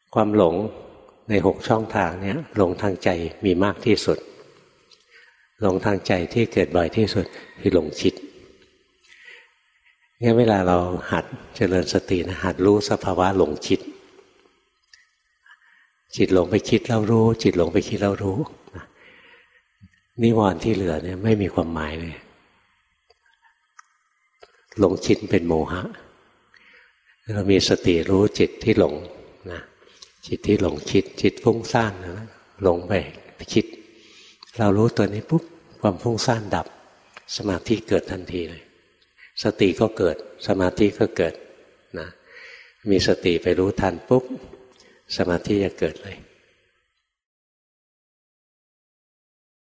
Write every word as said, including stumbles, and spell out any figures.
ความหลงในหกช่องทางเนี้ยหลงทางใจมีมากที่สุดหลงทางใจที่เกิดบ่อยที่สุดคือหลงคิดงั้นเวลาเราหัดเจริญสตินะหัดรู้สภาวะหลงคิดจิตหลงไปคิดแล้วรู้จิตหลงไปคิดแล้วรู้นิวรณ์ที่เหลือเนี่ยไม่มีความหมายเลยหลงคิดเป็นโมหะเรามีสติรู้จิตที่หลงนะจิตที่หลงคิดจิตฟุ้งซ่านนะหลงไปคิดเรารู้ตัวนี้ปุ๊บความฟุ้งซ่านดับสมาธิเกิดทันทีเลยสติก็เกิดสมาธิก็เกิดนะมีสติไปรู้ทันปุ๊บสมาธิจะเกิดเลย